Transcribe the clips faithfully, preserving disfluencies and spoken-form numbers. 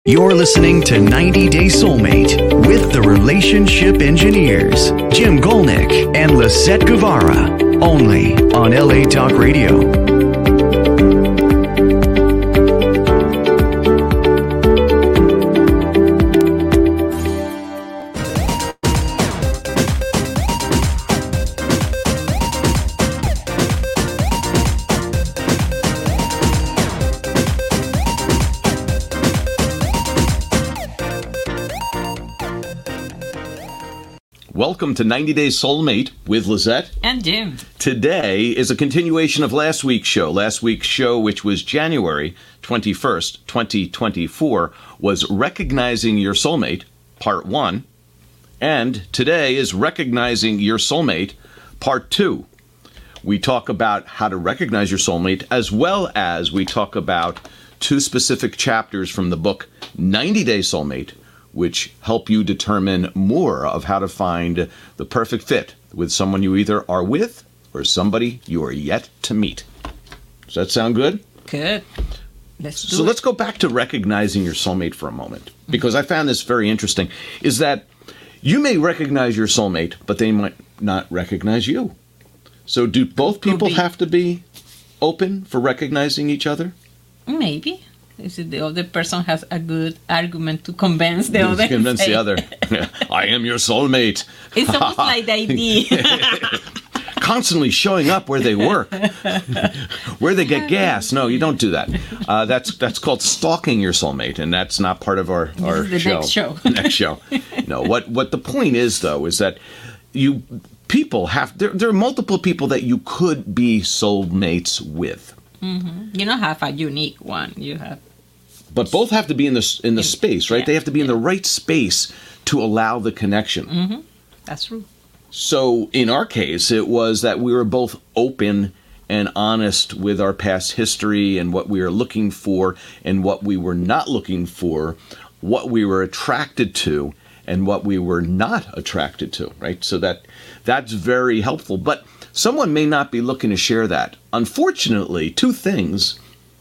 You're listening to ninety day Soulmate with the Relationship Engineers, Jim Golnick and Lisette Guevara, only on L A Talk Radio. Welcome to ninety day Soulmate with Lisette and Jim. Today is a continuation of last week's show. Last week's show, which was January twenty-first, twenty twenty-four, was Recognizing Your Soulmate, Part one. And today is Recognizing Your Soulmate, Part two. We talk about how to recognize your soulmate, as well as we talk about two specific chapters from the book ninety day Soulmate, which help you determine more of how to find the perfect fit with someone you either are with or somebody you are yet to meet. Does that sound good? Good. Let's do so it. let's go back to recognizing your soulmate for a moment, because I found this very interesting, is that you may recognize your soulmate, but they might not recognize you. So do both people have to be open for recognizing each other? Maybe. Is it the other person has a good argument to convince the other? Convince the other. I am your soulmate. It's almost like the idea. Constantly showing up where they work, where they get gas. No, you don't do that. Uh, that's that's called stalking your soulmate, and that's not part of our, our this is the show. next show. next show. No, what what the point is, though, is that you people have there. There are multiple people that you could be soulmates with. Mm-hmm. You don't have a unique one. You have, but both have to be in the in the in, space, right? Yeah, they have to be yeah. in the right space to allow the connection. Mm-hmm. That's true. So in our case, it was that we were both open and honest with our past history and what we were looking for and what we were not looking for, what we were attracted to and what we were not attracted to, right? So that that's very helpful. But someone may not be looking to share that. Unfortunately, two things.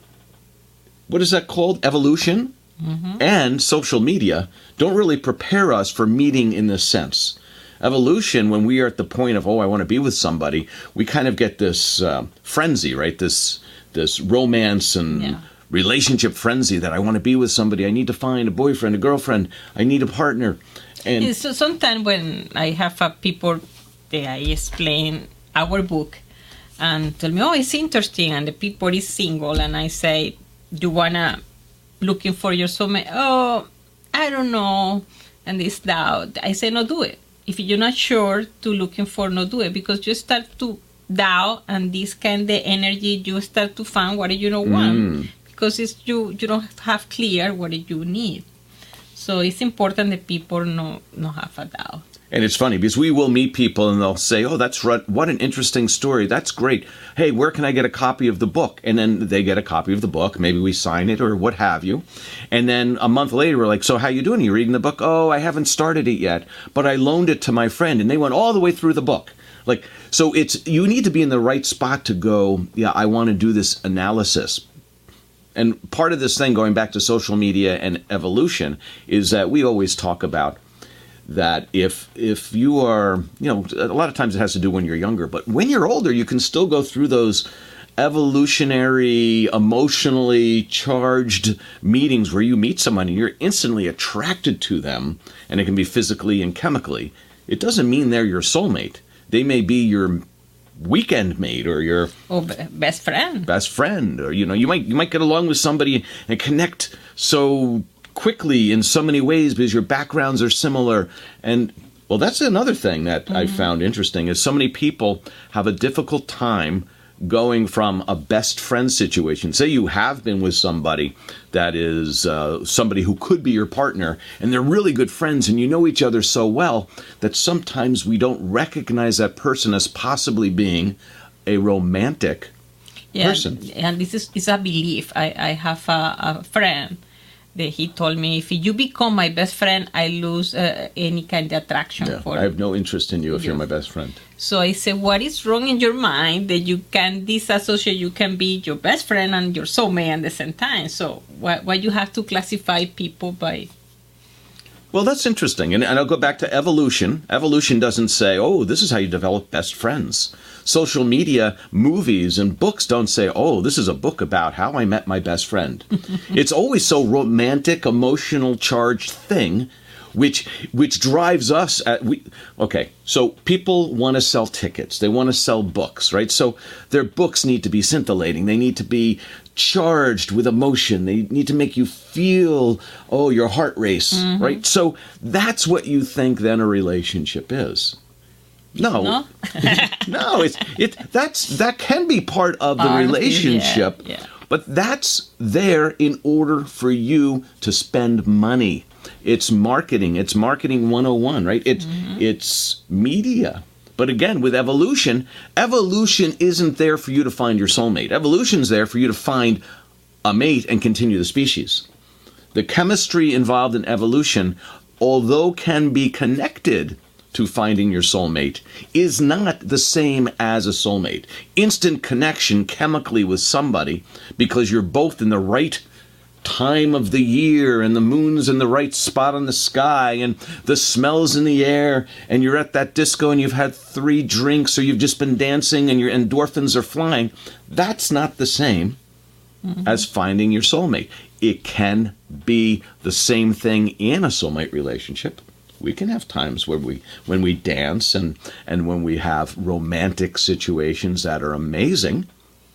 What is that called? Evolution mm-hmm. and social media don't really prepare us for meeting in this sense. Evolution, when we are at the point of, oh, I want to be with somebody, we kind of get this uh, frenzy, right? This this romance and yeah. relationship frenzy that I want to be with somebody. I need to find a boyfriend, a girlfriend. I need a partner. And so sometimes when I have uh, people that I explain our book and tell me, oh, it's interesting, and the people is single, and I say, do you wanna looking for your soulmate? Oh, I don't know, and this doubt. I say, no, do it. If you're not sure to looking for, no, do it, because you start to doubt, and this kind of energy, you start to find what you don't want, mm. because it's you you don't have clear what you need. So it's important that people no no have a doubt. And it's funny because we will meet people and they'll say, oh, that's right. What an interesting story. That's great. Hey, where can I get a copy of the book? And then they get a copy of the book. Maybe we sign it or what have you. And then a month later, we're like, so how you doing? Are you reading the book? Oh, I haven't started it yet, but I loaned it to my friend and they went all the way through the book. Like, so it's, you need to be in the right spot to go, yeah, I want to do this analysis. And part of this thing, going back to social media and evolution, is that we always talk about that if if you are, you know, a lot of times it has to do when you're younger, but when you're older, you can still go through those evolutionary, emotionally charged meetings where you meet someone and you're instantly attracted to them, and it can be physically and chemically. It doesn't mean they're your soulmate. They may be your weekend mate or your or best friend. Best friend, or you know, you might you might get along with somebody and connect so quickly in so many ways because your backgrounds are similar. And well, that's another thing that mm-hmm. I found interesting is so many people have a difficult time going from a best friend situation. Say you have been with somebody that is uh, somebody who could be your partner, and they're really good friends and you know each other so well that sometimes we don't recognize that person as possibly being a romantic yeah, person. And this is, is a belief. I, I have a, a friend that he told me, if you become my best friend, I lose uh, any kind of attraction Yeah, for I have no interest in you if you. you're my best friend. So I said, what is wrong in your mind that you can disassociate, you can be your best friend and your soulmate at the same time? So why, why you have to classify people by... Well, that's interesting. And, and I'll go back to evolution. Evolution doesn't say, oh, this is how you develop best friends. Social media, movies, and books don't say, oh, this is a book about how I met my best friend. It's always so romantic, emotional charged thing, which which drives us at... we. Okay, so people want to sell tickets. They want to sell books, right? So their books need to be scintillating. They need to be charged with emotion. They need to make you feel, oh, your heart race, mm-hmm. right? So that's what you think then a relationship is. No, no, no it's it. That's that can be part of the part relationship, of it, yeah, yeah. But that's there in order for you to spend money. It's marketing. It's marketing one oh one, right? It's mm-hmm. it's media. But again, with evolution, evolution isn't there for you to find your soulmate. Evolution's there for you to find a mate and continue the species. The chemistry involved in evolution, although can be connected to finding your soulmate, is not the same as a soulmate. Instant connection chemically with somebody because you're both in the right time of the year and the moon's in the right spot on the sky and the smells in the air and you're at that disco and you've had three drinks or you've just been dancing and your endorphins are flying. That's not the same mm-hmm. as finding your soulmate. It can be the same thing in a soulmate relationship. We can have times where we, when we dance and, and when we have romantic situations that are amazing.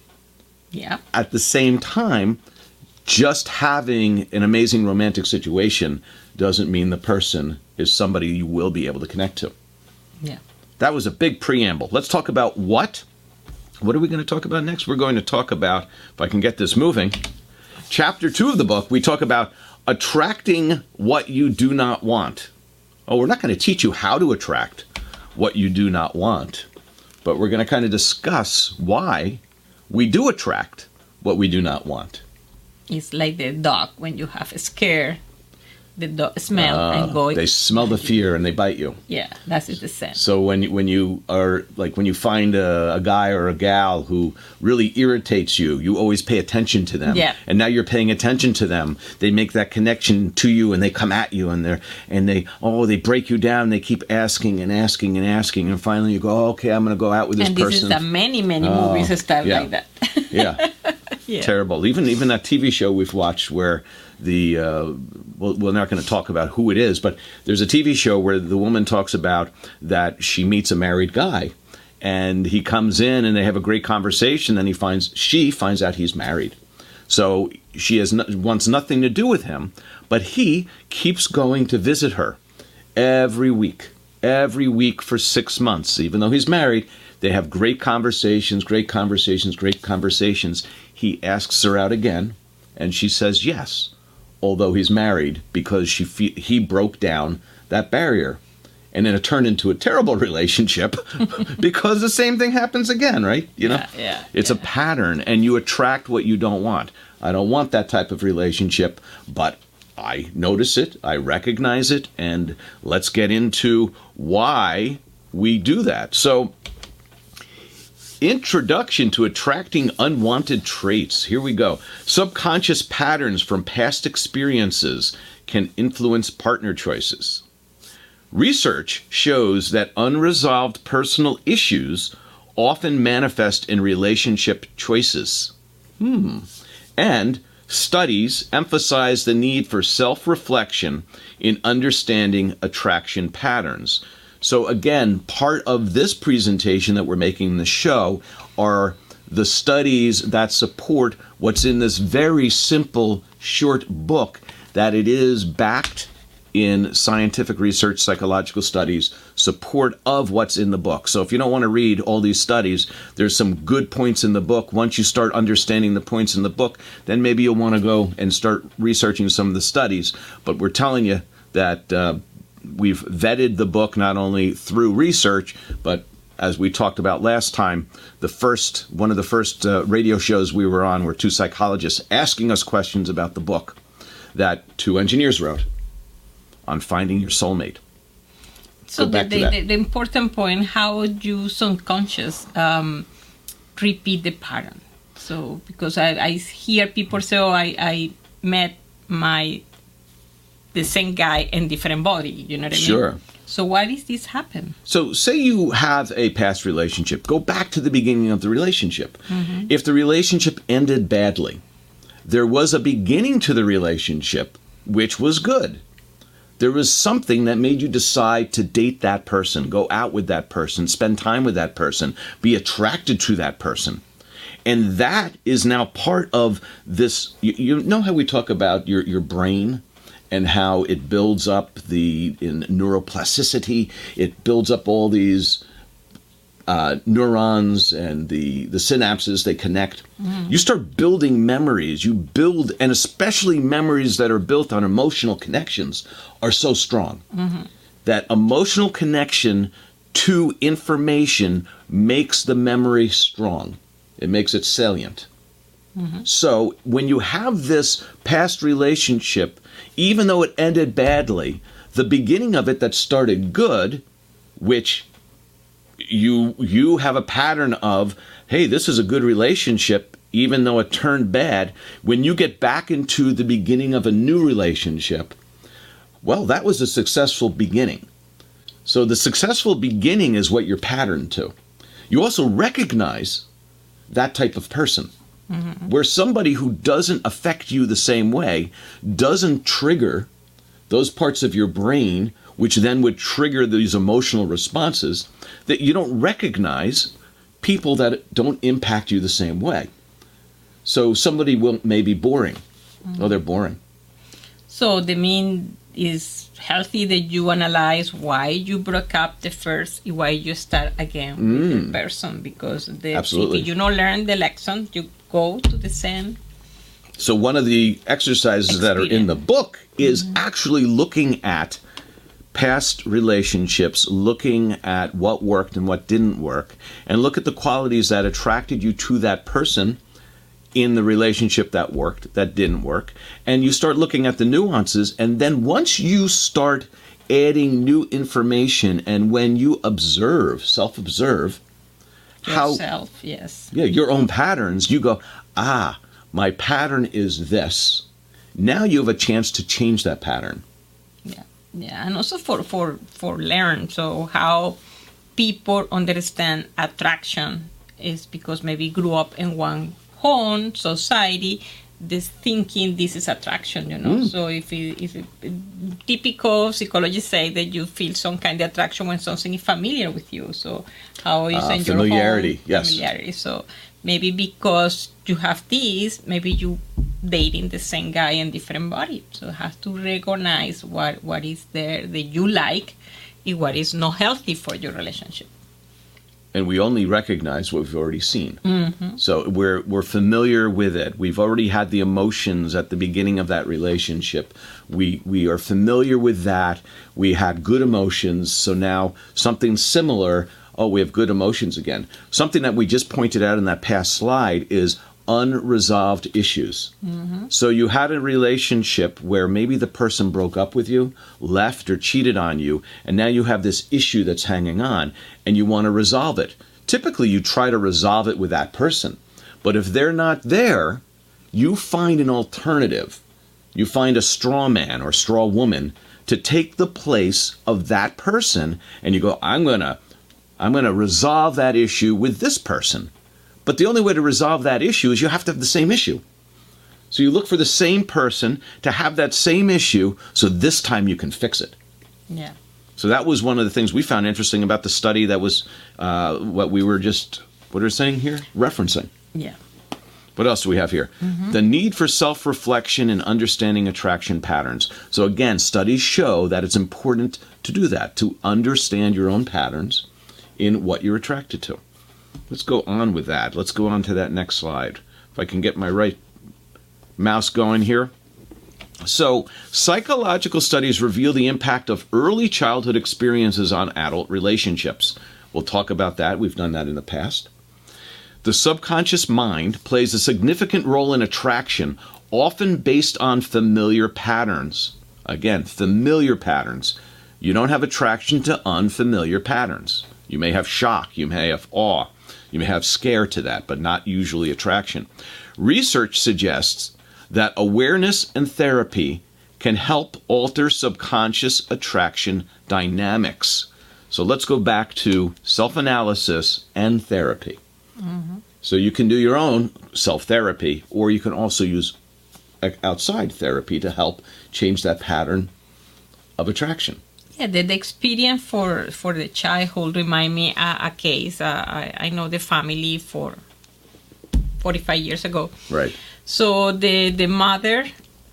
Yeah. At the same time, just having an amazing romantic situation doesn't mean the person is somebody you will be able to connect to. Yeah. That was a big preamble. Let's talk about what? What are we going to talk about next? We're going to talk about, if I can get this moving, chapter two of the book, we talk about attracting what you do not want. Oh, we're not going to teach you how to attract what you do not want, but we're going to kind of discuss why we do attract what we do not want. It's like the dog when you have a scare, the dog smell uh, and go. They smell the fear and they bite you. Yeah, that's the same. So when you, when you are like when you find a, a guy or a gal who really irritates you, you always pay attention to them. Yeah. And now you're paying attention to them. They make that connection to you and they come at you and they're and they oh they break you down. They keep asking and asking and asking and finally you go oh, okay I'm going to go out with this and this person. And this is the many many oh, movies start yeah. like that. Yeah. Yeah. Terrible. Even even that T V show we've watched where the uh, well, we're not going to talk about who it is, but there's a T V show where the woman talks about that she meets a married guy, and he comes in and they have a great conversation. Then he finds she finds out he's married, so she has no, wants nothing to do with him, but he keeps going to visit her every week, every week for six months, even though he's married. They have great conversations, great conversations, great conversations. He asks her out again, and she says yes, although he's married, because she fe- he broke down that barrier. And then it turned into a terrible relationship because the same thing happens again, right? You know, yeah, yeah, it's yeah. a pattern, and you attract what you don't want. I don't want that type of relationship, but I notice it, I recognize it, and let's get into why we do that. So, introduction to attracting unwanted traits. Here we go. Subconscious patterns from past experiences can influence partner choices. Research shows that unresolved personal issues often manifest in relationship choices. Hmm. And studies emphasize the need for self-reflection in understanding attraction patterns. So again, part of this presentation that we're making in the show are the studies that support what's in this very simple, short book, that it is backed in scientific research, psychological studies, support of what's in the book. So if you don't want to read all these studies, there's some good points in the book. Once you start understanding the points in the book, then maybe you'll want to go and start researching some of the studies. But we're telling you that uh, we've vetted the book not only through research, but as we talked about last time, the first one of the first uh, radio shows we were on were two psychologists asking us questions about the book. that two engineers wrote on finding your soulmate. So Go the, back to the, that. the, the important point, how would you subconscious um, repeat the pattern? So because I, I hear people say, oh, I, I met my the same guy in different body, you know what I mean? Sure. So why does this happen? So say you have a past relationship. Go back to the beginning of the relationship. Mm-hmm. If the relationship ended badly, there was a beginning to the relationship which was good. There was something that made you decide to date that person, go out with that person, spend time with that person, be attracted to that person. And that is now part of this. You, you know how we talk about your, your brain and how it builds up the in neuroplasticity, it builds up all these uh, neurons and the, the synapses, they connect. Mm. You start building memories. You build, and especially memories that are built on emotional connections are so strong. Mm-hmm. That emotional connection to information makes the memory strong. It makes it salient. Mm-hmm. So when you have this past relationship, even though it ended badly, the beginning of it that started good, which you you have a pattern of, hey, this is a good relationship, even though it turned bad, when you get back into the beginning of a new relationship, well, that was a successful beginning. So the successful beginning is what you're patterned to. You also recognize that type of person. Mm-hmm. Where somebody who doesn't affect you the same way doesn't trigger those parts of your brain, which then would trigger these emotional responses, that you don't recognize people that don't impact you the same way. So somebody will may be boring. Mm-hmm. Oh, they're boring. So the mean is healthy that you analyze why you broke up the first, why you start again mm. with the person, because the, Absolutely. if you don't learn the lesson, you go to the same. So one of the exercises experience. that are in the book is mm-hmm. actually looking at past relationships, looking at what worked and what didn't work, and look at the qualities that attracted you to that person in the relationship that worked, that didn't work, and you start looking at the nuances, and then once you start adding new information, and when you observe, self-observe, yourself, how, yes. Yeah, your own patterns, you go, ah, my pattern is this. Now you have a chance to change that pattern. Yeah, yeah, and also for, for, for learn, so how people understand attraction is because maybe grew up in one home, society, this thinking this is attraction, you know. Mm. So if it, if it, typical psychologists say that you feel some kind of attraction when something is familiar with you. So how is uh, in your familiarity, home, yes. familiarity. So maybe because you have this, maybe you dating the same guy in different body. So you have to recognize what what is there that you like and what is not healthy for your relationship. And we only recognize what we've already seen. Mm-hmm. So we're we're familiar with it. We've already had the emotions at the beginning of that relationship. We we are familiar with that. We had good emotions. So now something similar, oh, we have good emotions again. Something that we just pointed out in that past slide is unresolved issues. Mm-hmm. So you had a relationship where maybe the person broke up with you, left or cheated on you, and now you have this issue that's hanging on, and you want to resolve it. Typically, you try to resolve it with that person. But if they're not there, you find an alternative. You find a straw man or straw woman to take the place of that person, and you go, I'm gonna, I'm gonna resolve that issue with this person. But the only way to resolve that issue is you have to have the same issue. So you look for the same person to have that same issue, so this time you can fix it. Yeah. So that was one of the things we found interesting about the study that was uh, what we were just, what are we saying here? Referencing. Yeah. What else do we have here? Mm-hmm. The need for self-reflection and understanding attraction patterns. So again, studies show that it's important to do that, to understand your own patterns in what you're attracted to. Let's go on with that. Let's go on to that next slide. If I can get my right mouse going here. So, psychological studies reveal the impact of early childhood experiences on adult relationships. We'll talk about that. We've done that in the past. The subconscious mind plays a significant role in attraction, often based on familiar patterns. Again, familiar patterns. You don't have attraction to unfamiliar patterns. You may have shock, you may have awe, you may have scare to that, but not usually attraction. Research suggests that awareness and therapy can help alter subconscious attraction dynamics. So let's go back to self-analysis and therapy. Mm-hmm. So you can do your own self-therapy, or you can also use outside therapy to help change that pattern of attraction. Yeah, the, the experience for, for the childhood remind me a, a case. Uh, I, I know the family for forty-five years ago. Right. So the the mother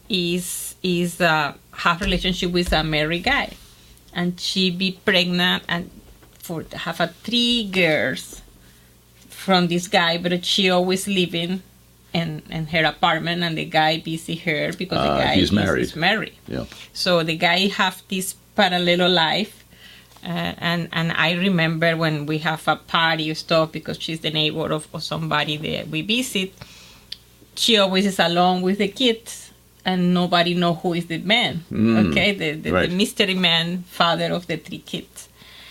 is is uh, have relationship with a married guy, and she be pregnant and for have a three girls from this guy, but she always living in, in her apartment, and the guy busy her because the uh, guy he's is married. is married. Yeah. So the guy have this parallel life, uh, and and I remember when we have a party or stuff because she's the neighbor of, of somebody that we visit. She always is alone with the kids, and nobody know who is the man. Mm, okay, the the, right. the mystery man, father of the three kids.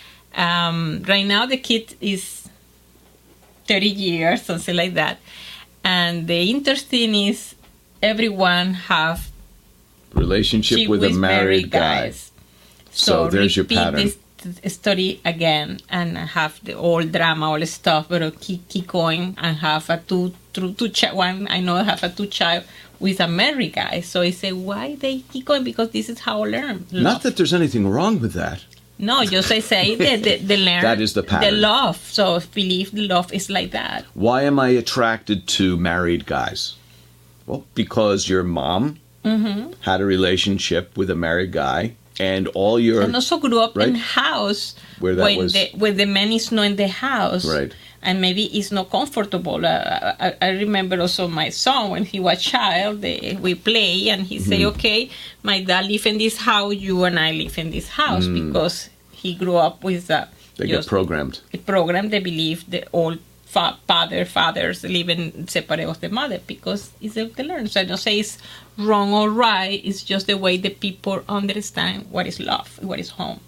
Um, right now, the kid is thirty years, something like that. And the interesting is everyone have relationship with a married, married guy. So, so there's your pattern. This t- story again and have the old drama, all the stuff, but keep keep going and have a two two two ch- one. I know I have a two child with a married guy. So I say, why they keep going? Because this is how I learn. Love. Not that there's anything wrong with that. No, just I say the, the, the learn. That is the pattern. The love. So I believe the love is like that. Why am I attracted to married guys? Well, because your mom mm-hmm. had a relationship with a married guy, and all your and also grew up right? in house where that when was the where the man is not in the house, right? And maybe it's not comfortable. Uh, I, I remember also my son when he was child. They, we play and he mm-hmm. say, "Okay, my dad live in this house. You and I live in this house," mm. because he grew up with a. They get programmed. A program. They believe the all fa- father fathers living separate of the mother because it's what they learn. So I don't say it's wrong or right. It's just the way the people understand what is love, what is home.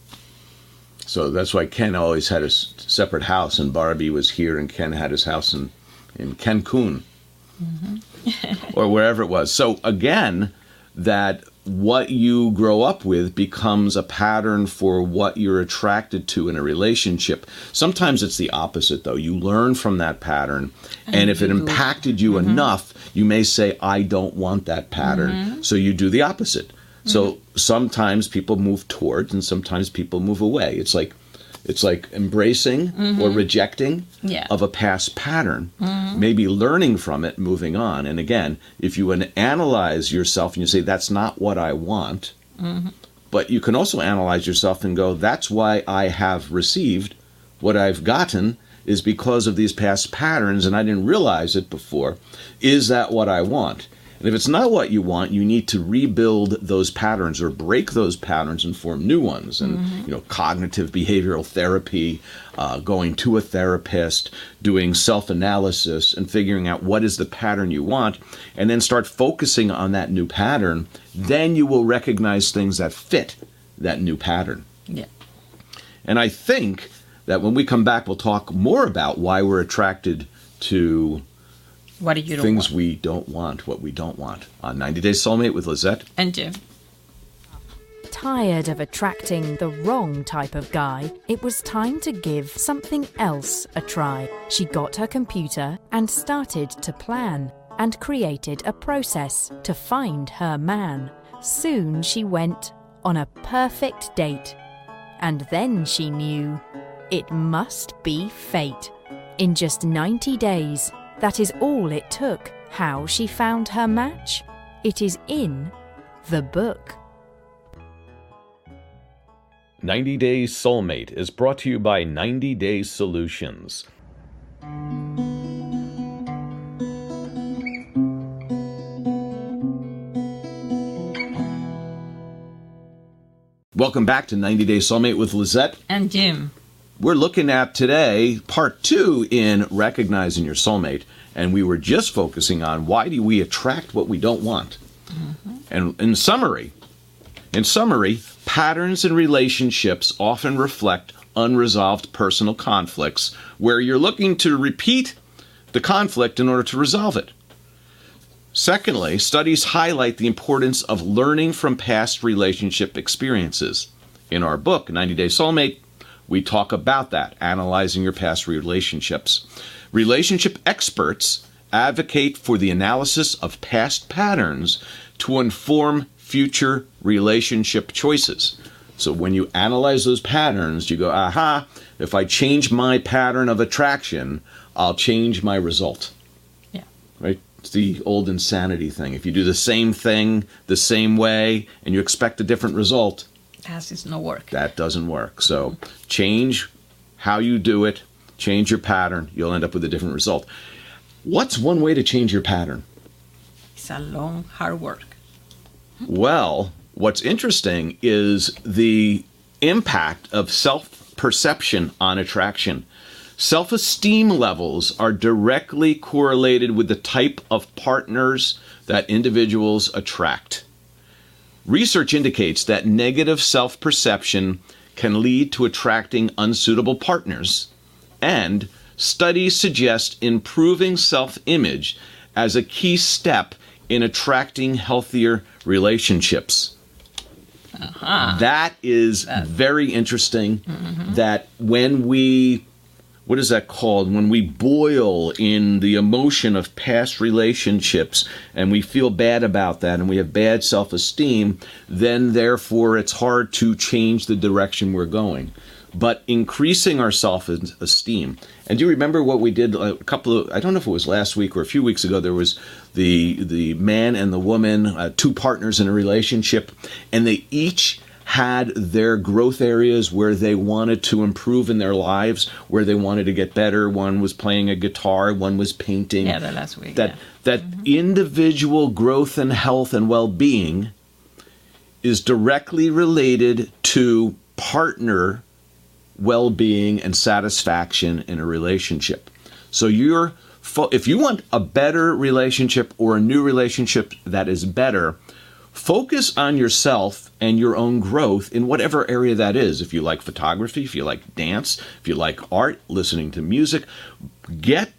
So that's why Ken always had a separate house, and Barbie was here, and Ken had his house in, in Cancun, mm-hmm. or wherever it was. So again, that what you grow up with becomes a pattern for what you're attracted to in a relationship. Sometimes it's the opposite, though. You learn from that pattern, and, and if it impacted you mm-hmm. enough, you may say, I don't want that pattern, mm-hmm. so you do the opposite. So sometimes people move towards and sometimes people move away. It's like it's like embracing mm-hmm. or rejecting yeah. of a past pattern, mm-hmm. maybe learning from it, moving on. And again, if you an- analyze yourself and you say, that's not what I want, mm-hmm. but you can also analyze yourself and go, that's why I have received what I've gotten is because of these past patterns and I didn't realize it before. Is that what I want? And if it's not what you want, you need to rebuild those patterns or break those patterns and form new ones. And, mm-hmm. you know, cognitive behavioral therapy, uh, going to a therapist, doing self-analysis and figuring out what is the pattern you want, and then start focusing on that new pattern. Then you will recognize things that fit that new pattern. Yeah. And I think that when we come back, we'll talk more about why we're attracted to What do you don't things want? we don't want, what we don't want. On ninety Day Soulmate with Lizette. And Jim. Tired of attracting the wrong type of guy, it was time to give something else a try. She got her computer and started to plan and created a process to find her man. Soon she went on a perfect date. And then she knew it must be fate. In just ninety days, that is all it took. How she found her match? It is in the book. ninety Day Soulmate is brought to you by ninety Day Solutions. Welcome back to ninety Day Soulmate with Lizette. And Jim. We're looking at today part two in Recognizing Your Soulmate. And we were just focusing on why do we attract what we don't want. Mm-hmm. And in summary, in summary, patterns in relationships often reflect unresolved personal conflicts where you're looking to repeat the conflict in order to resolve it. Secondly, studies highlight the importance of learning from past relationship experiences. In our book, ninety day Soulmate, we talk about that, analyzing your past relationships. Relationship experts advocate for the analysis of past patterns to inform future relationship choices. So when you analyze those patterns, you go, aha, if I change my pattern of attraction, I'll change my result. Yeah. Right? It's the old insanity thing. If you do the same thing the same way and you expect a different result, that is no work. That doesn't work. So change how you do it, change your pattern, you'll end up with a different result. What's one way to change your pattern? It's a long, hard work. Well, what's interesting is the impact of self-perception on attraction. Self-esteem levels are directly correlated with the type of partners that individuals attract. Research indicates that negative self-perception can lead to attracting unsuitable partners, and studies suggest improving self-image as a key step in attracting healthier relationships. Uh-huh. That is That. very interesting, mm-hmm. that when we, what is that called? When we boil in the emotion of past relationships and we feel bad about that and we have bad self-esteem, then therefore it's hard to change the direction we're going. But increasing our self-esteem. And do you remember what we did a couple of, I don't know if it was last week or a few weeks ago, there was the the man and the woman, uh, two partners in a relationship, and they each had their growth areas where they wanted to improve in their lives, where they wanted to get better. One was playing a guitar, one was painting. Yeah, the last week. That, yeah. that mm-hmm. individual growth and health and well-being is directly related to partner well-being and satisfaction in a relationship. So you're, fo- if you want a better relationship or a new relationship that is better, focus on yourself and your own growth in whatever area that is. If you like photography, if you like dance, if you like art, listening to music, get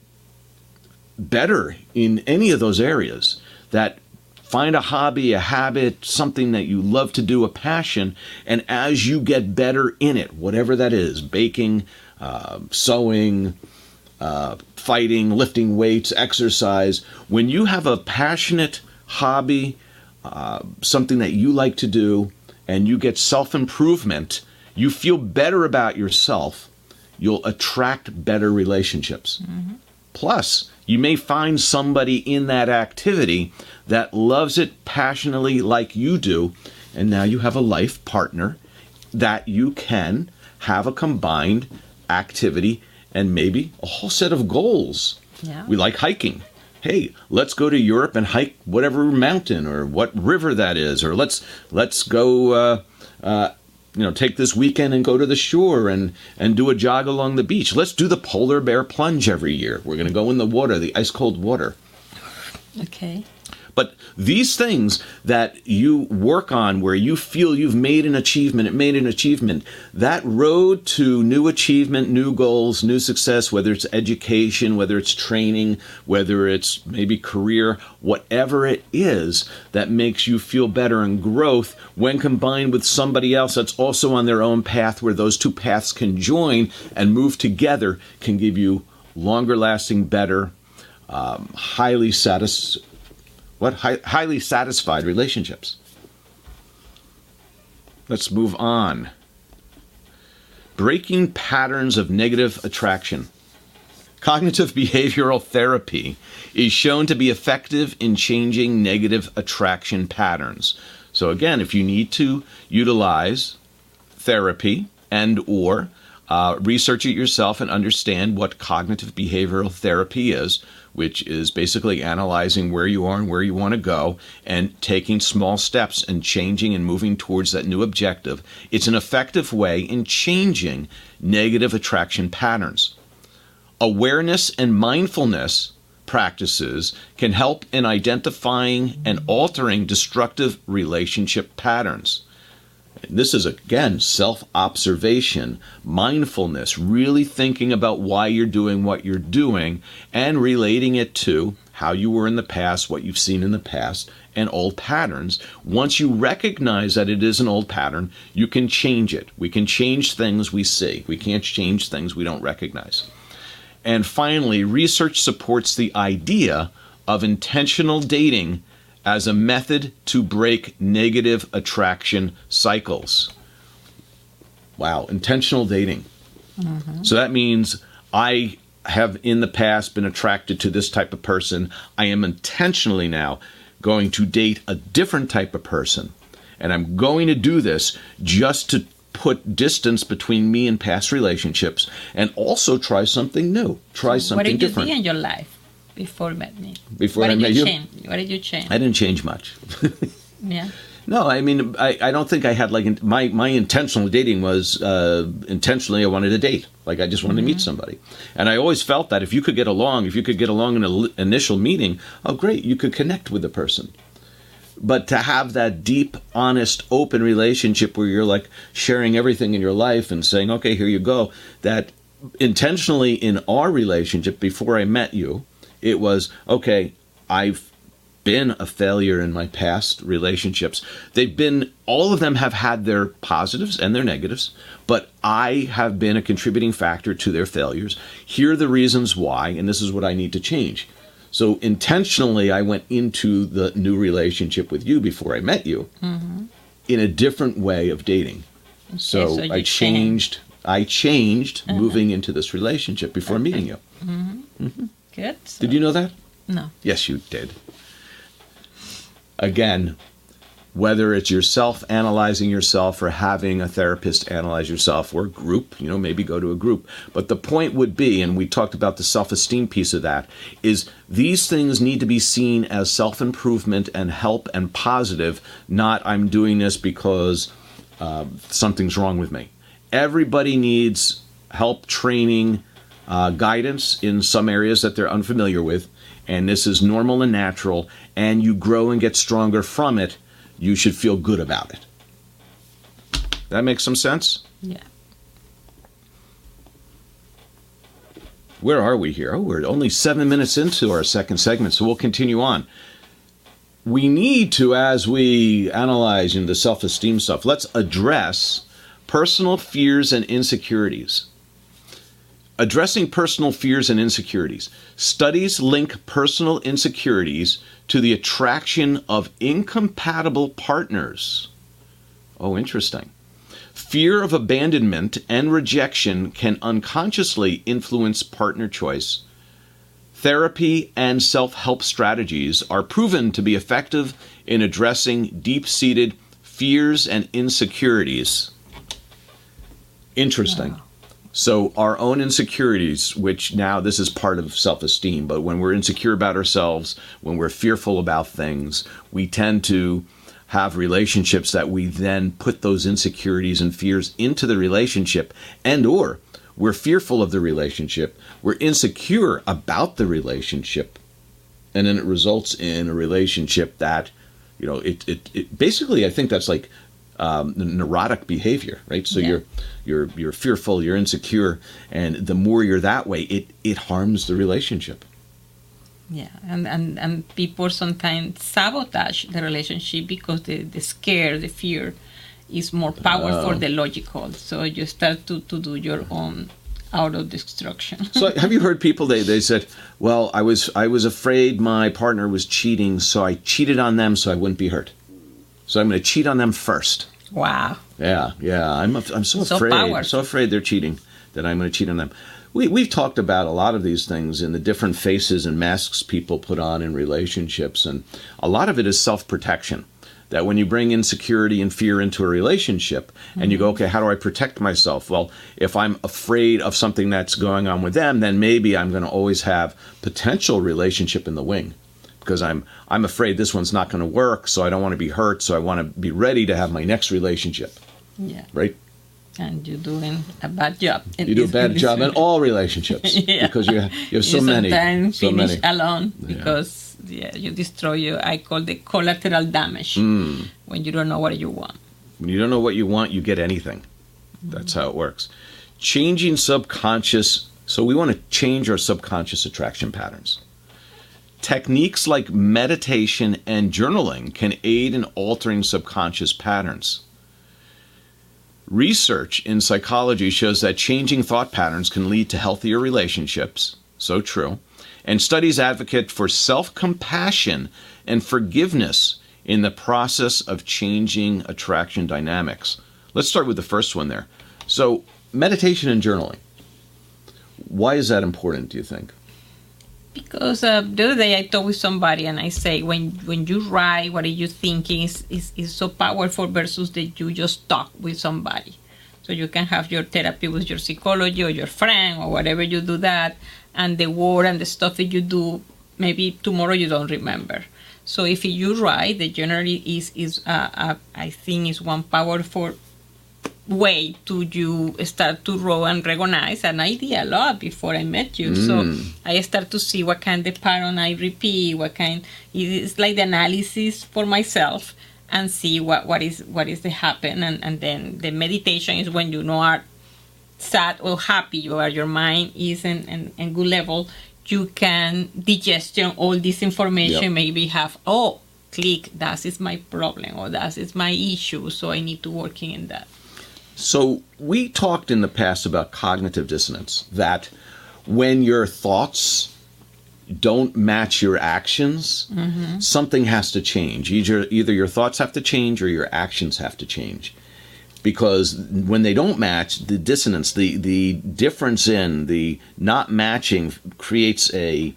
better in any of those areas. That find a hobby, a habit, something that you love to do, a passion, and as you get better in it, whatever that is, baking, uh, sewing, uh, fighting, lifting weights, exercise, when you have a passionate hobby, uh, something that you like to do, and you get self-improvement, you feel better about yourself, you'll attract better relationships. Mm-hmm. Plus, you may find somebody in that activity that loves it passionately like you do, and now you have a life partner that you can have a combined activity and maybe a whole set of goals. Yeah. We like hiking. Hey, let's go to Europe and hike whatever mountain or what river that is, or let's let's go uh, uh, you know, take this weekend and go to the shore and, and do a jog along the beach. Let's do the polar bear plunge every year. We're going to go in the water, the ice cold water. Okay. But these things that you work on where you feel you've made an achievement, it made an achievement, that road to new achievement, new goals, new success, whether it's education, whether it's training, whether it's maybe career, whatever it is that makes you feel better and growth, when combined with somebody else that's also on their own path where those two paths can join and move together, can give you longer lasting, better, um, highly satisfying, What Hi- highly satisfied relationships. Let's move on. Breaking patterns of negative attraction. Cognitive behavioral therapy is shown to be effective in changing negative attraction patterns. So again, if you need to utilize therapy and or uh, research it yourself and understand what cognitive behavioral therapy is, which is basically analyzing where you are and where you want to go and taking small steps and changing and moving towards that new objective. It's an effective way in changing negative attraction patterns. Awareness and mindfulness practices can help in identifying and altering destructive relationship patterns. This is, again, self-observation, mindfulness, really thinking about why you're doing what you're doing and relating it to how you were in the past, what you've seen in the past, and old patterns. Once you recognize that it is an old pattern, you can change it. We can change things we see. We can't change things we don't recognize. And finally, research supports the idea of intentional dating as a method to break negative attraction cycles. Wow, intentional dating. Mm-hmm. So that means I have in the past been attracted to this type of person. I am intentionally now going to date a different type of person. And I'm going to do this just to put distance between me and past relationships and also try something new, try so something different. What did you do in your life before you met me? Before what I did met you? you? Change? What did you change? I didn't change much. Yeah. No, I mean, I, I don't think I had like, my, my intentional dating was uh, intentionally I wanted to date. Like I just wanted mm-hmm. to meet somebody. And I always felt that if you could get along, if you could get along in an initial meeting, oh great, you could connect with the person. But to have that deep, honest, open relationship where you're like sharing everything in your life and saying, okay, here you go, that intentionally in our relationship before I met you, it was, okay, I've been a failure in my past relationships. They've been, all of them have had their positives and their negatives, but I have been a contributing factor to their failures. Here are the reasons why, and this is what I need to change. So intentionally, I went into the new relationship with you before I met you mm-hmm. in a different way of dating. Okay, so, so I changed, changed. I changed uh-huh. moving into this relationship before okay. meeting you. Mm-hmm. Mm-hmm. Good. So. Did you know that? No. Yes, you did. Again, whether it's yourself analyzing yourself or having a therapist analyze yourself or a group, you know, maybe go to a group. But the point would be, and we talked about the self-esteem piece of that, is these things need to be seen as self-improvement and help and positive, not I'm doing this because uh, something's wrong with me. Everybody needs help, training, uh, guidance in some areas that they're unfamiliar with. And this is normal and natural, and you grow and get stronger from it. You should feel good about it. That makes some sense? Yeah. Where are we here? Oh, we're only seven minutes into our second segment, so we'll continue on. We need to, as we analyze in the self-esteem stuff, let's address personal fears and insecurities. Addressing personal fears and insecurities. Studies link personal insecurities to the attraction of incompatible partners. Oh, interesting. Fear of abandonment and rejection can unconsciously influence partner choice. Therapy and self-help strategies are proven to be effective in addressing deep-seated fears and insecurities. Interesting. Wow. So our own insecurities, which now this is part of self-esteem, but when we're insecure about ourselves, when we're fearful about things, we tend to have relationships that we then put those insecurities and fears into the relationship, and or we're fearful of the relationship, we're insecure about the relationship, and then it results in a relationship that, you know, it, it, it basically, I think that's like Um, neurotic behavior, right? So yeah. you're you're you're fearful, you're insecure, and the more you're that way, it it harms the relationship. Yeah, and and, and people sometimes sabotage the relationship because the, the scare, the fear, is more powerful uh, than logical. So you start to, to do your own auto destruction. So have you heard people? They they said, "Well, I was I was afraid my partner was cheating, so I cheated on them so I wouldn't be hurt. So I'm going to cheat on them first." Wow. Yeah, yeah. I'm I'm so, so afraid. Powerful. I'm so afraid they're cheating that I'm going to cheat on them. We we've talked about a lot of these things in the different faces and masks people put on in relationships, and a lot of it is self-protection. That when you bring insecurity and fear into a relationship, mm-hmm. and you go, okay, how do I protect myself? Well, if I'm afraid of something that's going on with them, then maybe I'm going to always have potential relationship in the wing. Because I'm I'm afraid this one's not going to work, so I don't want to be hurt, so I want to be ready to have my next relationship. Yeah. Right? And you're doing a bad job. In You do a this- bad in this job in way. all relationships Yeah. because you have, you have so you many. sometimes So finish many. alone Yeah. because yeah, you destroy your, I call the collateral damage Mm. when you don't know what you want. When you don't know what you want, you get anything. That's how it works. Changing subconscious. So we want to change our subconscious attraction patterns. Techniques like meditation and journaling can aid in altering subconscious patterns. Research in psychology shows that changing thought patterns can lead to healthier relationships. So true. And studies advocate for self-compassion and forgiveness in the process of changing attraction dynamics. Let's start with the first one there. So, meditation and journaling. Why is that important, do you think? Because uh, the other day I talked with somebody and I say, when when you write, what are you thinking is, is, is so powerful versus that you just talk with somebody. So you can have your therapy with your psychology or your friend or whatever you do that, and the word and the stuff that you do, maybe tomorrow you don't remember. So if you write, the journal is, is uh, uh, I think, is one powerful way to you start to grow and recognize, and I did a lot before I met you. Mm. So I start to see what kind of pattern I repeat, what kind, it's like the analysis for myself and see what, what is what is the happen, and, and then the meditation is when you know are sad or happy, you are, your mind is in, in, in good level, you can digestion all this information, Yep. maybe have, oh, click, that is my problem or that is my issue, so I need to working in that. So we talked in the past about cognitive dissonance, that when your thoughts don't match your actions, Mm-hmm. something has to change. Either, either your thoughts have to change or your actions have to change. Because when they don't match, the dissonance, the, the difference in, the not matching creates a,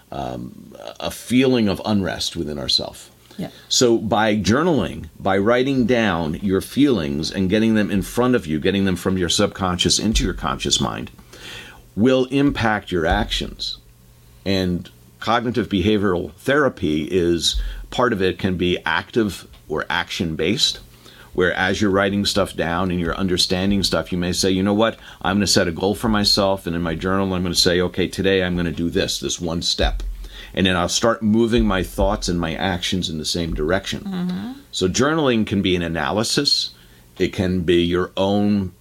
um, a feeling of unrest within ourselves. Yeah. So by journaling, by writing down your feelings and getting them in front of you, getting them from your subconscious into your conscious mind, will impact your actions. And cognitive behavioral therapy is, part of it can be active or action-based, where as you're writing stuff down and you're understanding stuff, you may say, you know what, I'm going to set a goal for myself, and in my journal I'm going to say, okay, today I'm going to do this, this one step. And then I'll start moving my thoughts and my actions in the same direction. Mm-hmm. So journaling can be an analysis. It can be your own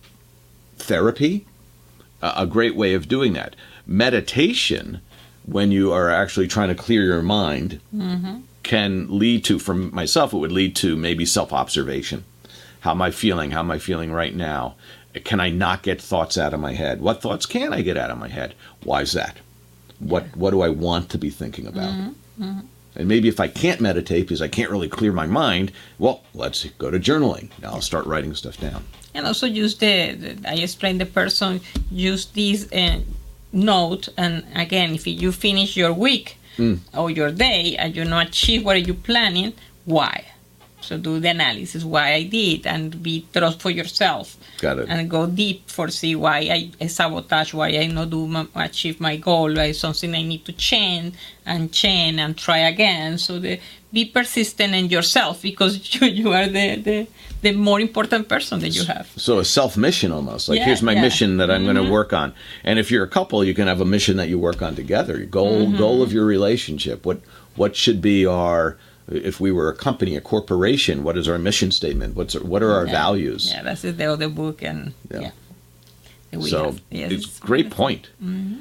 therapy, a, a great way of doing that. Meditation, when you are actually trying to clear your mind, Mm-hmm. can lead to, for myself, it would lead to maybe self-observation. How am I feeling? How am I feeling right now? Can I not get thoughts out of my head? What thoughts can I get out of my head? Why is that? What what do I want to be thinking about? Mm-hmm. Mm-hmm. And maybe if I can't meditate because I can't really clear my mind, well, let's go to journaling. Now I'll start writing stuff down. And also use the, the I explain the person, use this uh, note, and again, if you finish your week Mm. or your day and you not achieve what you're planning, why? So do the analysis why I did, and be trust for yourself. Got it. And go deep for see why I, I sabotage, why I not do my, achieve my goal, why something I need to change and change and try again. So the, be persistent in yourself, because you, you are the, the the more important person that you have. So a self-mission almost. Like, Yeah, here's my yeah. mission that I'm Mm-hmm. going to work on. And if you're a couple, you can have a mission that you work on together. Your goal, Mm-hmm. goal of your relationship. What what should be our, if we were a company, a corporation, what is our mission statement? What's our, what are our Yeah. values? Yeah, that's the other book, and Yeah. yeah. That we So have. Yes. it's a great point. Mm-hmm.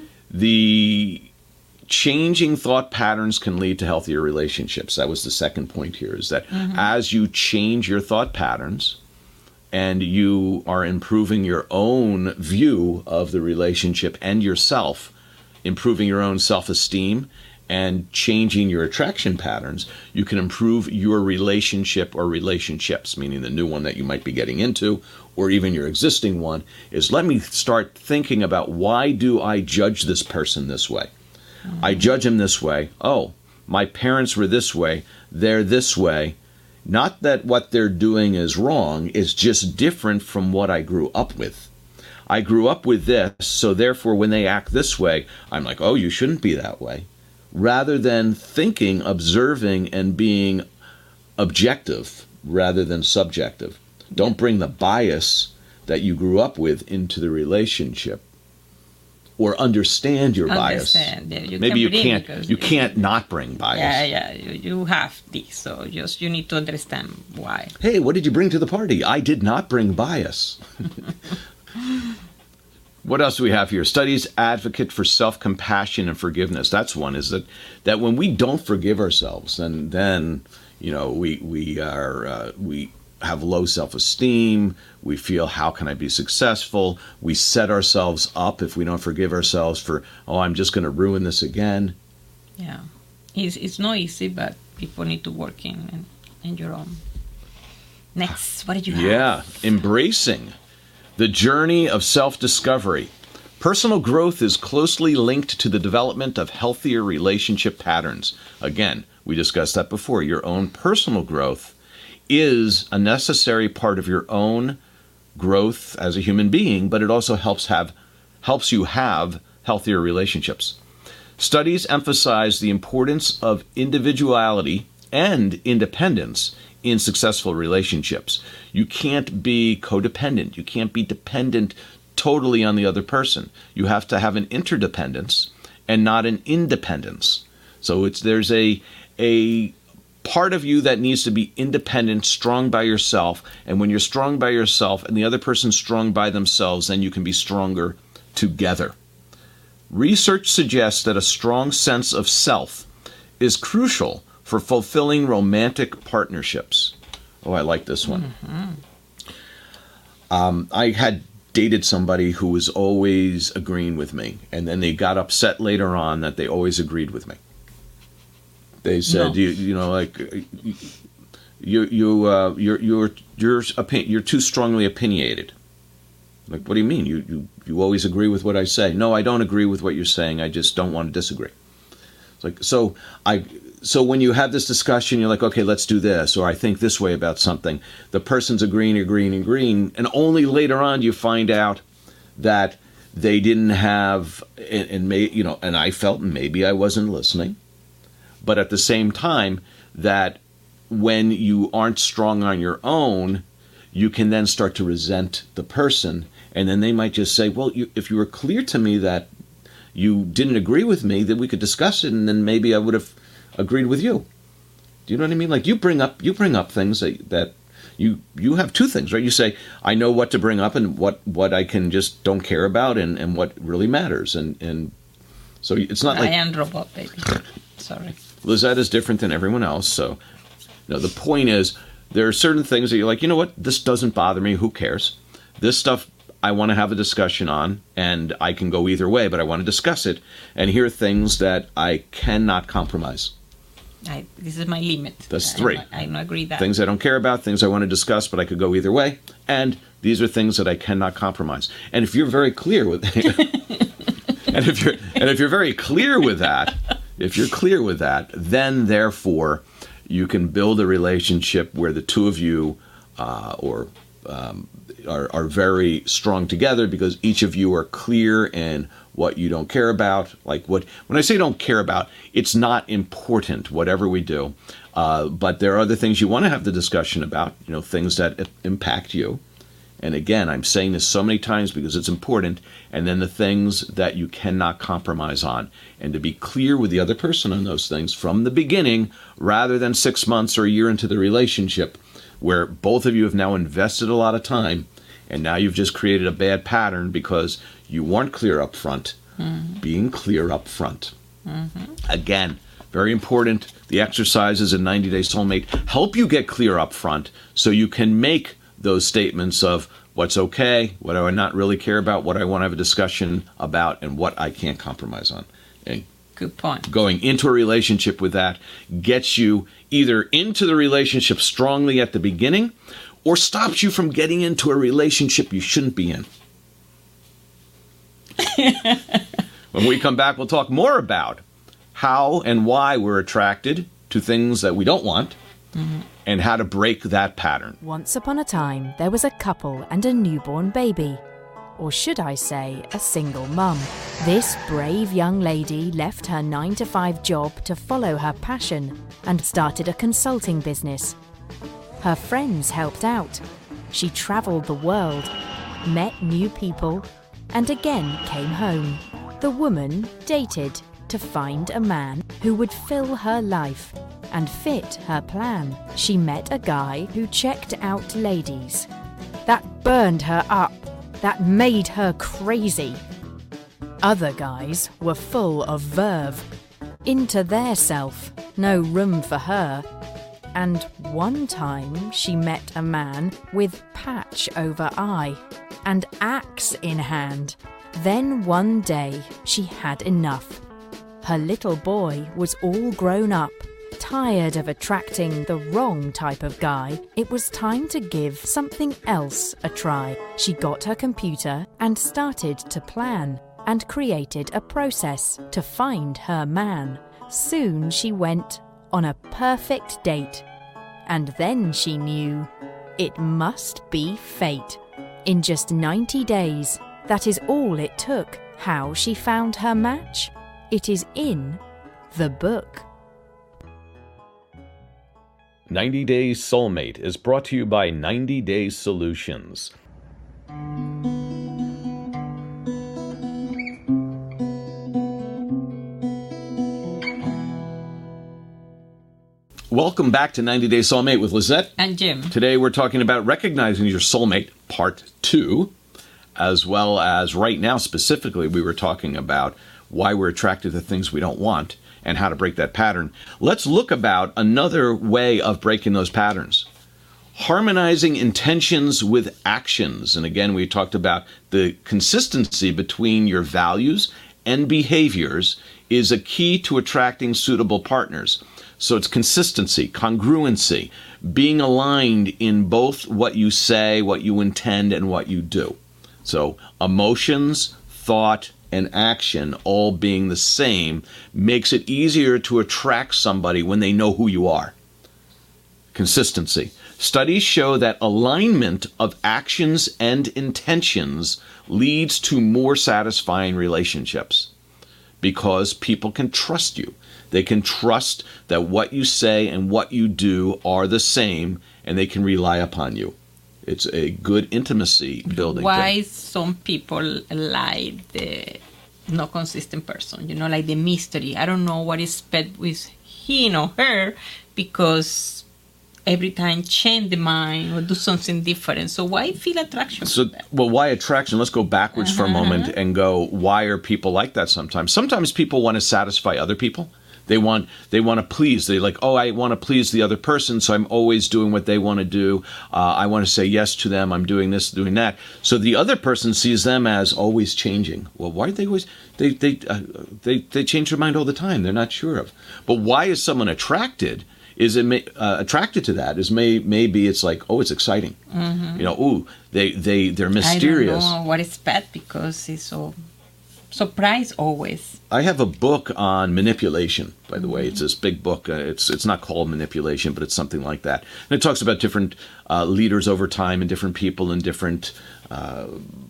The changing thought patterns can lead to healthier relationships. That was the second point here, is that Mm-hmm. as you change your thought patterns and you are improving your own view of the relationship and yourself, improving your own self-esteem and changing your attraction patterns, you can improve your relationship or relationships, meaning the new one that you might be getting into, or even your existing one, is let me start thinking about, why do I judge this person this way? I judge him this way. Oh, my parents were this way. They're this way. Not that what they're doing is wrong. It's just different from what I grew up with. I grew up with this, so therefore when they act this way, I'm like, oh, you shouldn't be that way. Rather than thinking, observing, and being objective rather than subjective. Don't bring the bias that you grew up with into the relationship, or understand your Understand, bias. yeah, you Maybe can you bring can't because you it- can't not bring bias. Yeah, yeah, you, you have this, so just you need to understand why. Hey, what did you bring to the party? I did not bring bias. What else do we have here? Studies advocate for self-compassion and forgiveness. That's one, is that, that when we don't forgive ourselves, then, then you know, we, we, are, uh, we have low self-esteem. We feel, how can I be successful? We set ourselves up, if we don't forgive ourselves, for, oh, I'm just going to ruin this again. Yeah, it's, it's not easy, but people need to work in, in, in your own. Next, what did you have? Yeah, embracing the journey of self-discovery. Personal growth is closely linked to the development of healthier relationship patterns. Again, we discussed that before. Your own personal growth is a necessary part of your own growth as a human being, but it also helps have helps you have healthier relationships. Studies emphasize the importance of individuality and independence in successful relationships. You can't be codependent. You can't be dependent totally on the other person. You have to have an interdependence and not an independence. So it's there's a a part of you that needs to be independent, strong by yourself. And when you're strong by yourself and the other person's strong by themselves, then you can be stronger together. Research suggests that a strong sense of self is crucial for fulfilling romantic partnerships. Oh, I like this one. Mm-hmm. Um, I had dated somebody who was always agreeing with me, and then they got upset later on that they always agreed with me. They said, No. you, you know, like you, you, uh, you're, you're, you're, opi- you're too strongly opinionated. Like, what do you mean? You, you, you always agree with what I say? No, I don't agree with what you're saying. I just don't want to disagree. It's like, so I, so when you have this discussion, you're like, okay, let's do this, or I think this way about something. The person's agreeing, agreeing, agreeing, and only later on you find out that they didn't have, and, and may, you know, and I felt maybe I wasn't listening. But at the same time, that when you aren't strong on your own, you can then start to resent the person. And then they might just say, well, you, if you were clear to me that you didn't agree with me, then we could discuss it, and then maybe I would have agreed with you. Do you know what I mean? Like, you bring up you bring up things that, that you you have two things, right? You say, I know what to bring up and what, what I can just don't care about, and, and what really matters. And, and so it's not like... I am robot, baby. Sorry. Lizette is different than everyone else. So, you know, the point is, there are certain things that you're like, you know what, this doesn't bother me. Who cares? This stuff I want to have a discussion on, and I can go either way, but I want to discuss it. And here are things that I cannot compromise. I, this is my limit. That's I- three. I, I don't agree that. Things I don't care about, things I want to discuss, but I could go either way. And these are things that I cannot compromise. And if you're very clear with and if you're and if you're very clear with that, if you're clear with that, then therefore you can build a relationship where the two of you uh, or um, are, are very strong together, because each of you are clear in what you don't care about. Like, what when I say don't care about, it's not important, whatever we do. Uh, but there are other things you want to have the discussion about, you know, things that impact you. And again, I'm saying this so many times because it's important. And then the things that you cannot compromise on. And to be clear with the other person on those things from the beginning, rather than six months or a year into the relationship, where both of you have now invested a lot of time, and now you've just created a bad pattern because you weren't clear up front. Mm-hmm. Being clear up front. Mm-hmm. Again, very important. The exercises in ninety Day Soulmate help you get clear up front so you can make those statements of what's okay, what do I not really care about, what I want to have a discussion about, and what I can't compromise on. And good point. Going into a relationship with that gets you either into the relationship strongly at the beginning, or stops you from getting into a relationship you shouldn't be in. When we come back, we'll talk more about how and why we're attracted to things that we don't want, mm-hmm. and how to break that pattern. Once upon a time, there was a couple and a newborn baby. Or should I say, a single mum. This brave young lady left her nine to five job to follow her passion and started a consulting business. Her friends helped out. She travelled the world. met new people, and again came home. The woman dated to find a man who would fill her life and fit her plan. She met a guy who checked out ladies. That burned her up. That made her crazy. Other guys were full of verve. Into their self, no room for her. And one time she met a man with patch over eye and axe in hand. Then one day she had enough. Her little boy was all grown up. Tired of attracting the wrong type of guy, it was time to give something else a try. She got her computer and started to plan and created a process to find her man. Soon she went on a perfect date. And then she knew it must be fate. In just ninety days, that is all it took. How she found her match? It is in the book. ninety Days Soulmate is brought to you by ninety Days Solutions. Welcome back to ninety Days Soulmate with Lisette and Jim. Today we're talking about recognizing your soulmate, part two, as well as right now specifically we were talking about why we're attracted to things we don't want and how to break that pattern. Let's look about another way of breaking those patterns. Harmonizing intentions with actions. And again, we talked about the consistency between your values and behaviors is a key to attracting suitable partners. So it's consistency, congruency, being aligned in both what you say, what you intend, and what you do. So emotions, thought, and action all being the same makes it easier to attract somebody when they know who you are. Consistency. Studies show that alignment of actions and intentions leads to more satisfying relationships because people can trust you. They can trust that what you say and what you do are the same, and they can rely upon you. It's a good intimacy building Why thing. some people like the not consistent person, you know, like the mystery. I don't know what is bad with him or her because every time change the mind or do something different. So why feel attraction So, for that? well, why attraction? Let's go backwards Uh-huh. for a moment and go, why are people like that sometimes? Sometimes people want to satisfy other people. They want they want to please. They like, oh, I want to please the other person, so I'm always doing what they want to do. Uh, I want to say yes to them. I'm doing this, doing that. So the other person sees them as always changing. Well, why are they always they they uh, they they change their mind all the time? They're not sure of. But why is someone attracted? Is it may, uh, attracted to that? Is may maybe it's like, oh, it's exciting. Mm-hmm. You know, ooh, they they they're mysterious. I don't know what is bad because it's so surprise always. I have a book on manipulation, by the way. It's this big book. Uh, it's it's not called Manipulation, but it's something like that. And it talks about different uh, leaders over time and different people in different uh,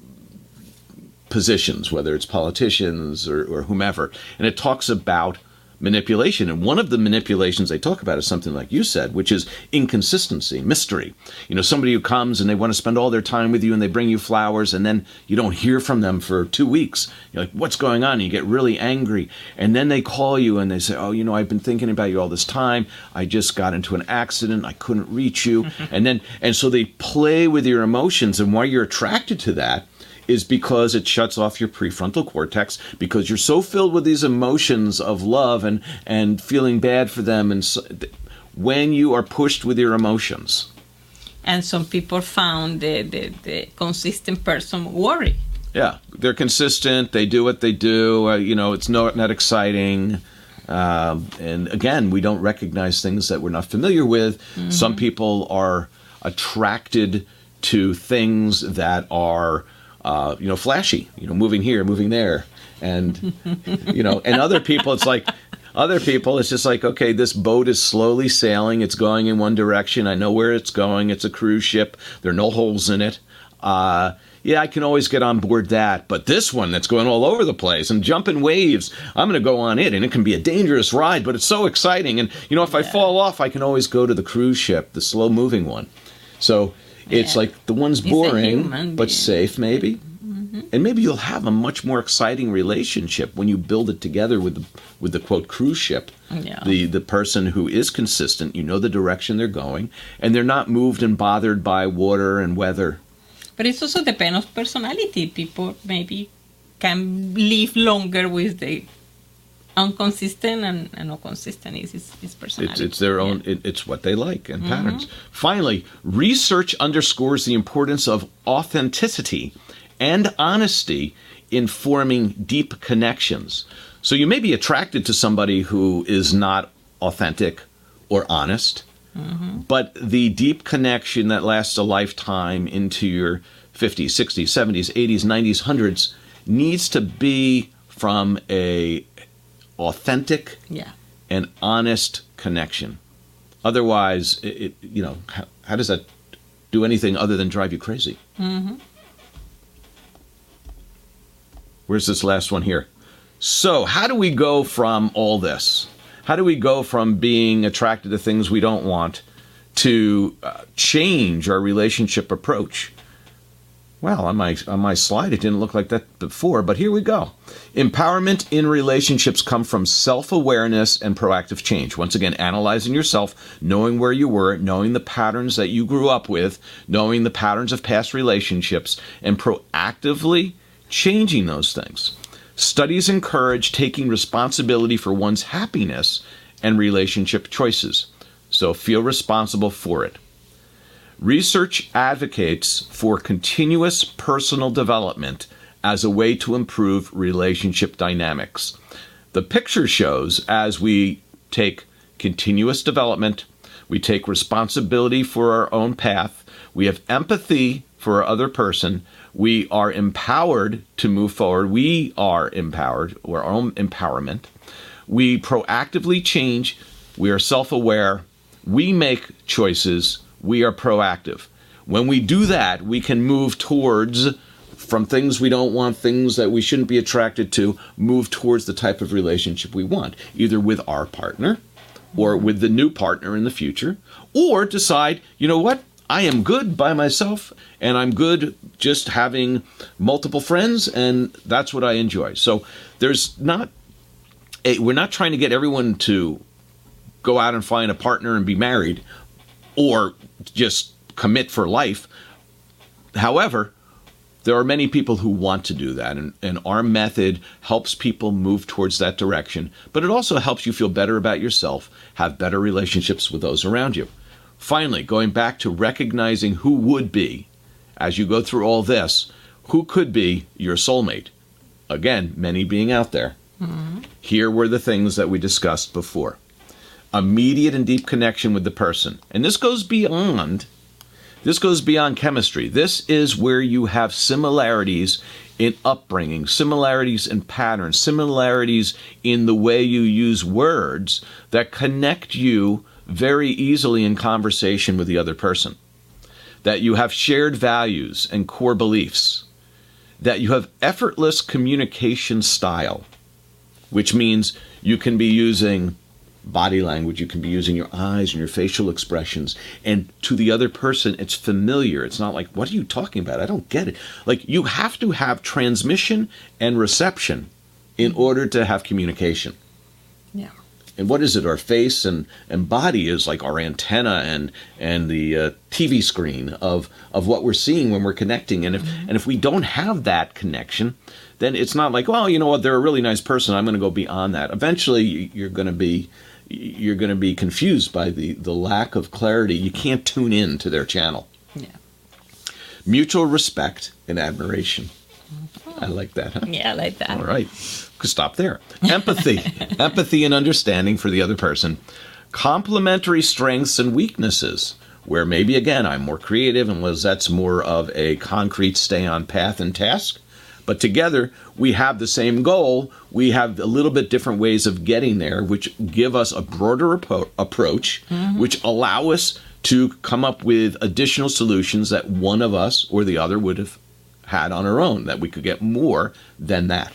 positions, whether it's politicians or, or whomever. And it talks about manipulation. And one of the manipulations they talk about is something like you said, which is inconsistency, mystery. You know, somebody who comes and they want to spend all their time with you and they bring you flowers and then you don't hear from them for two weeks. You're like, what's going on? And you get really angry. And then they call you and they say, oh, you know, I've been thinking about you all this time. I just got into an accident. I couldn't reach you. and then, and so they play with your emotions. And why you're attracted to that is because it shuts off your prefrontal cortex, because you're so filled with these emotions of love and, and feeling bad for them. And so, when you are pushed with your emotions. And some people found the, the, the consistent person worry. Yeah, they're consistent. They do what they do. Uh, you know, it's not, not exciting. Um, and again, we don't recognize things that we're not familiar with. Mm-hmm. Some people are attracted to things that are Uh, you know, flashy, you know, moving here, moving there. And, you know, and other people, it's like, other people, it's just like, okay, this boat is slowly sailing. It's going in one direction. I know where it's going. It's a cruise ship. There are no holes in it. Uh, yeah, I can always get on board that. But this one that's going all over the place and jumping waves, I'm going to go on it. And it can be a dangerous ride, but it's so exciting. And, you know, if I fall off, I can always go to the cruise ship, the slow moving one. So It's Yeah. like the one's It's a boring, human but being. safe, maybe. And maybe you'll have a much more exciting relationship when you build it together with the, with the quote cruise ship. Yeah. The the person who is consistent, you know the direction they're going, and they're not moved and bothered by water and weather. But it's also depend of personality. People maybe can live longer with the inconsistent and, and not consistent is is, is personality. It's, it's their own, Yeah. it, it's what they like and patterns. Finally, research underscores the importance of authenticity and honesty in forming deep connections. So you may be attracted to somebody who is not authentic or honest, but the deep connection that lasts a lifetime into your fifties, sixties, seventies, eighties, nineties, hundreds needs to be from a authentic Yeah. and honest connection. Otherwise, it, it, you know, how, how does that do anything other than drive you crazy? Mm-hmm. Where's this last one here? So, how do we go from all this? How do we go from being attracted to things we don't want to uh, change our relationship approach? Well, on my on my slide, it didn't look like that before, but here we go. Empowerment in relationships come from self-awareness and proactive change. Once again, analyzing yourself, knowing where you were, knowing the patterns that you grew up with, knowing the patterns of past relationships, and proactively changing those things. Studies encourage taking responsibility for one's happiness and relationship choices. So feel responsible for it. Research advocates for continuous personal development as a way to improve relationship dynamics. The picture shows as we take continuous development, we take responsibility for our own path, we have empathy for our other person, we are empowered to move forward, we are empowered, or our own empowerment, we proactively change, we are self-aware, we make choices, we are proactive. When we do that, we can move towards, from things we don't want, things that we shouldn't be attracted to, move towards the type of relationship we want, either with our partner or with the new partner in the future, or decide, you know what, I am good by myself and I'm good just having multiple friends and that's what I enjoy. So there's not, a, we're not trying to get everyone to go out and find a partner and be married or just commit for life. However, there are many people who want to do that, and, and our method helps people move towards that direction, but it also helps you feel better about yourself, have better relationships with those around you. Finally, going back to recognizing who would be, as you go through all this, who could be your soulmate? Again, many being out there. Mm-hmm. Here were the things that we discussed before. Immediate and deep connection with the person. And this goes beyond, this goes beyond chemistry. This is where you have similarities in upbringing, similarities in patterns, similarities in the way you use words that connect you very easily in conversation with the other person. That you have shared values and core beliefs. That you have effortless communication style, which means you can be using body language, you can be using your eyes and your facial expressions, and to the other person it's familiar. It's not like, what are you talking about? I don't get it. Like, you have to have transmission and reception in order to have communication. Yeah. And what is it? Our face and, and body is like our antenna and and the uh, T V screen of of what we're seeing when we're connecting. And if mm-hmm. and if we don't have that connection, then it's not like, well, you know what, they're a really nice person, I'm going to go beyond that. Eventually, you're going to be you're going to be confused by the, the lack of clarity. You can't tune in to their channel. Yeah. Mutual respect and admiration. Oh. I like that, huh? Yeah, I like that. All right. Could stop there. Empathy. Empathy and understanding for the other person. Complementary strengths and weaknesses, where maybe, again, I'm more creative and Lizette's more of a concrete stay on path and task. But together, we have the same goal. We have a little bit different ways of getting there, which give us a broader apo- approach, mm-hmm. which allow us to come up with additional solutions that one of us or the other would have had on our own, that we could get more than that.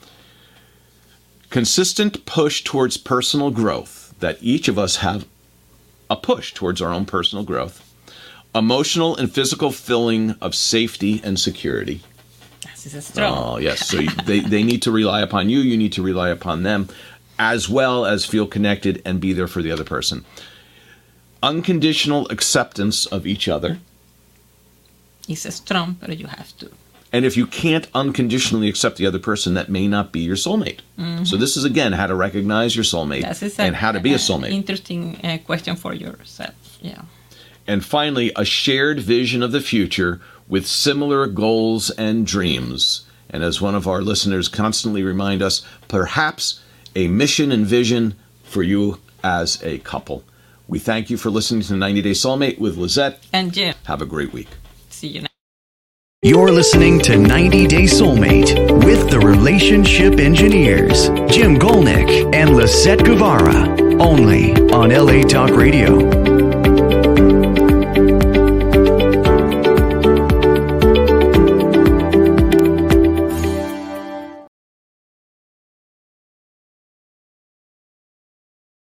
Consistent push towards personal growth, that each of us have a push towards our own personal growth. Emotional and physical feeling of safety and security. This is strong. Oh, yes. So they, they need to rely upon you. You need to rely upon them, as well as feel connected and be there for the other person. Unconditional acceptance of each other. It's strong, but you have to. And if you can't unconditionally accept the other person, that may not be your soulmate. Mm-hmm. So this is, again, how to recognize your soulmate a, and how to be a soulmate. Interesting uh, question for yourself. Yeah. And finally, a shared vision of the future with similar goals and dreams. And as one of our listeners constantly remind us, perhaps a mission and vision for you as a couple. We thank you for listening to ninety Day Soulmate with Lizette. And Jim. Have a great week. See you next. You're listening to ninety Day Soulmate with the Relationship Engineers, Jim Golnick and Lisette Guevara, only on L A Talk Radio.